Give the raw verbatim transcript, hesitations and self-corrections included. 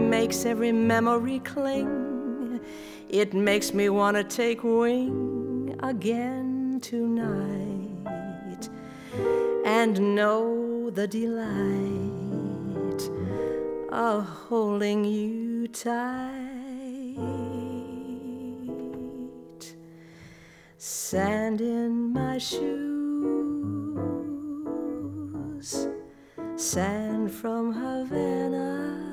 makes every memory cling. It makes me want to take wing again tonight and know the delight of holding you tight. Sand in my shoes, sand from Havana.